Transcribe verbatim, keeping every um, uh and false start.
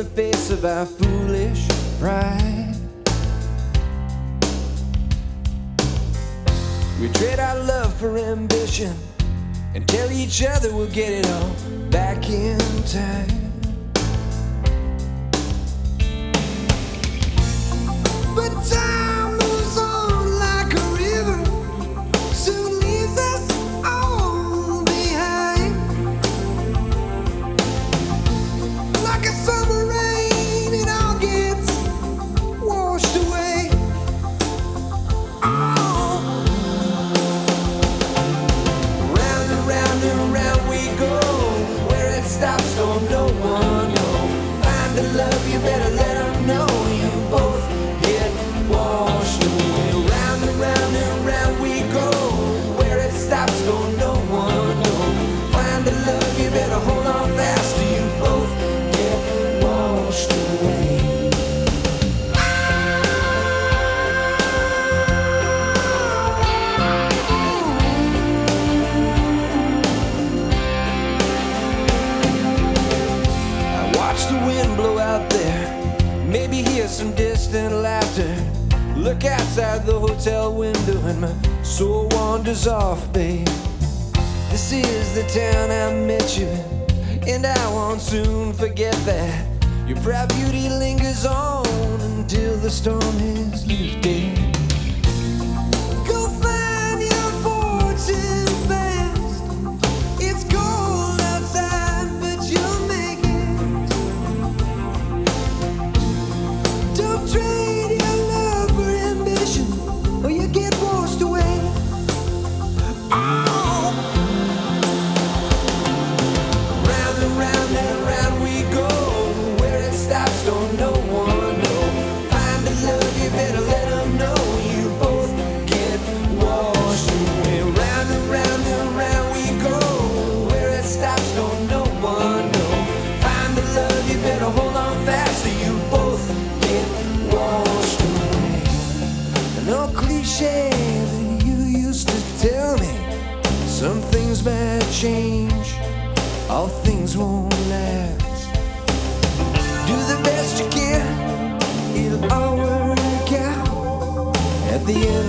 face of our foolish pride. We trade our love for ambition and tell each other we'll get it all back in time. But time moves on like a river, soon leaves us all behind. Like a summer rain, it all gets washed away. Oh. Round and round and round we go, where it stops don't no one know. Find the love, you better let them know. You both get washed away. Round and round and round we go, where it stops don't no one know. Find the love, you better hold on fast, or you both get washed away. I watch the wind blow out there, maybe hear some distant laughter. Look outside the hotel window and my soul wanders off, babe. This is the town I met you in, and I won't soon forget that. Your proud beauty lingers on until the storm is lifted. Go find your fortune fast. It's cold outside, but you'll make it. Don't trade your love for ambition, or you get washed away. Oh. Round and round and round we go, where it stops don't no one know. Find the love, you better let them know. You both get washed away. Round and round and round we go, where it stops don't no one know. Find the love, you better hold on fast, or you both get washed away. An old cliche that you used to tell me, some things might change, all things won't last. Do the best you can, it'll all work out. At the end